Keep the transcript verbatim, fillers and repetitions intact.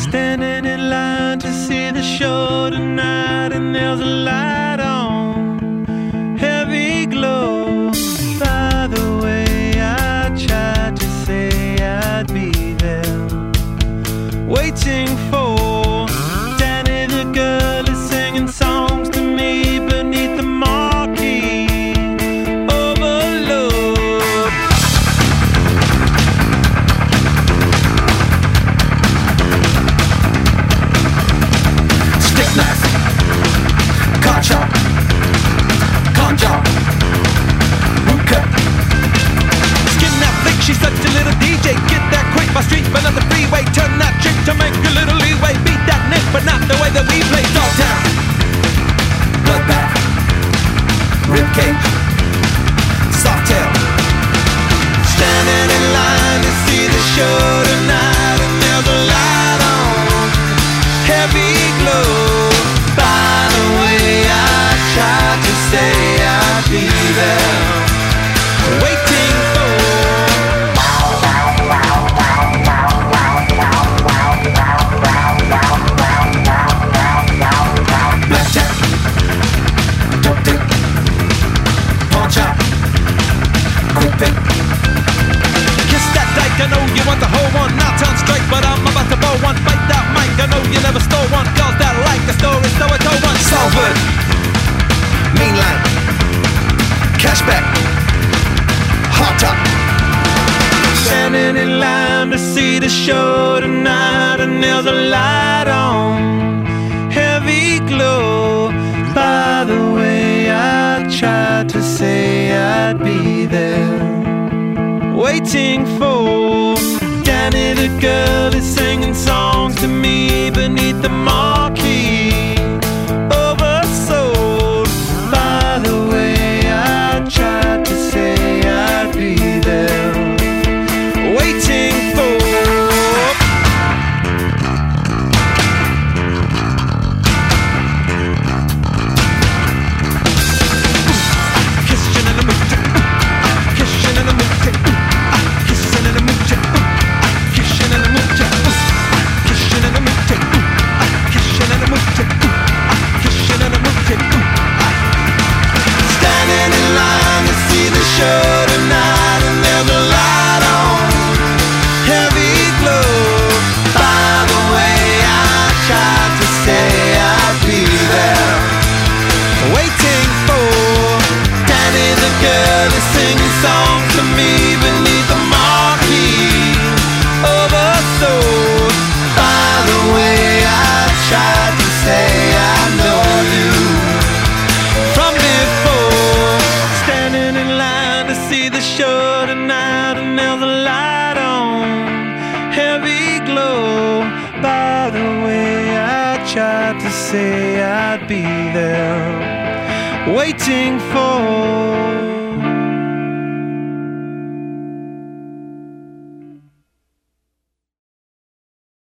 Standing in line to see the show tonight, and there's a light on, heavy glow. By the way, I tried to say I'd be there, waiting for Danny the girl is singing songs to me beneath the marquee. Overload. Stick knife, car chop, con job, boot cut. Skin that flick, she's such a little D J. Get that quick, my street, but on the freeway. Turn that trick to make a little leeway. Beat that nick, but not the way that we play. Dogtown, bloodbath, ribcage, soft tail. Standing in line to see the show tonight, and there's a light on, heavy glow. By the way, I tried to say I'd be there, waiting for blackjack, dope dick, pawn chop, quick pick. Kiss that dyke, I know you want the whole one. Now turn straight, but I'm about to blow one. Fight that mic, I know you never stole one. Girls that like the story, so I told one. Salford, mean line, cashback, hot top. Standing in line to see the show tonight, and there's a light on, heavy glow. By the way, I tried to say I'd be there, waiting for Danny the girl is singing songs to me beneath the marquee. Oversold. By the way, I tried to say I'd be there, waiting for kissing in the mood, kissing in the mood, kissing in the mood, kissing in the mood, kissing in the mood, kissing in the mood, kissing in the mood. Standing in line to see the show tonight, and there's a light on, heavy glow. By the way, I tried to say I'd be there, waiting for Danny the girl to sing songs to me beneath the marquee. Oversold. By the way, I tried to say I know you from before. Standing in line to see the show tonight, and there's a light on, heavy glow. By the way, I tried to say I'd be there, waiting for